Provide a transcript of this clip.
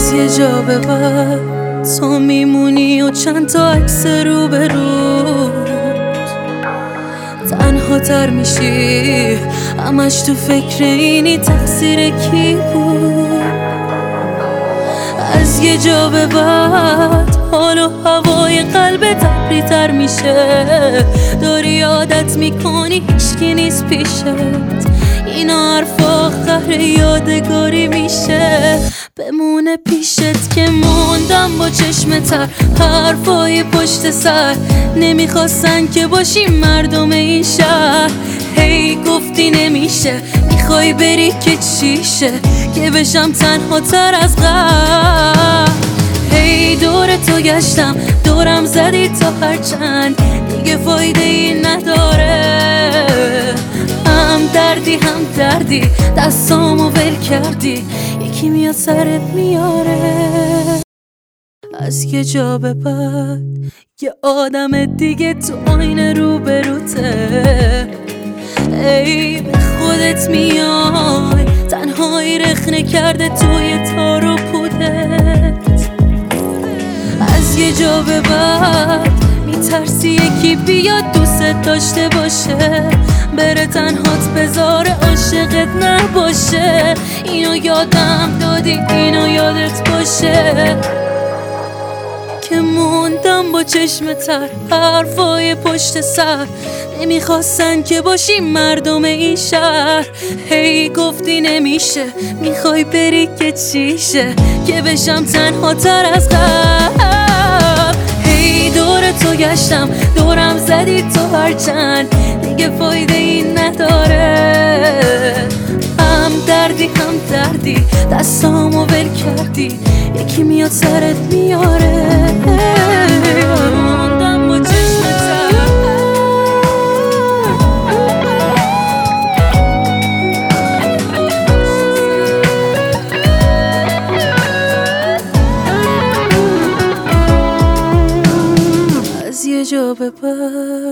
یه جا به بعد تو میمونی و چند تا عکس رو به روز تنها تر میشی، همش تو فکر اینی تقصیر کی بود. از یه جا به بعد حال و هوای قلبت ابری تر میشه، داری عادت میکنی هیچکی نیست پیشت، اینا حرف آخر یادگاری میشه، بمونه پیشت که موندم با چشم تر. حرفای پشت سر نمیخواستن که باشی مردم این شهر، هی گفتی نمیشه، میخوای بری که چیشه، که بشم تنها تر از قبل. هی دور تو گشتم، دورم زدی تا هرچند دیگه فایده ای نداره، هم دردی دستامو ول کردی، یکی میاد سرت میاره. از یه جا به بعد یه آدم دیگه تو آینه رو بروته، ای به خودت میای، تنهایی رخنه کرده توی تار و پودت. از یه جا به بعد میترسی یکی بیاد دوست داشته باشه، بره تنهات بذاره عاشقت نباشه، اینو یادم دادی اینو یادت باشه که موندم با چشم تر. حرفای پشت سر نمیخواستن که باشی مردم این شهر، هی گفتی نمیشه، میخوای بری که چیشه، که بشم تنها تر از قبل. هی دور تو گشتم، دورم زدی تو هرچند دیگه فایده این نداره، هم دردی دستامو ول کردی، یکی میاد سرت میاره. موندم با چشم تر. از یه جا به بعد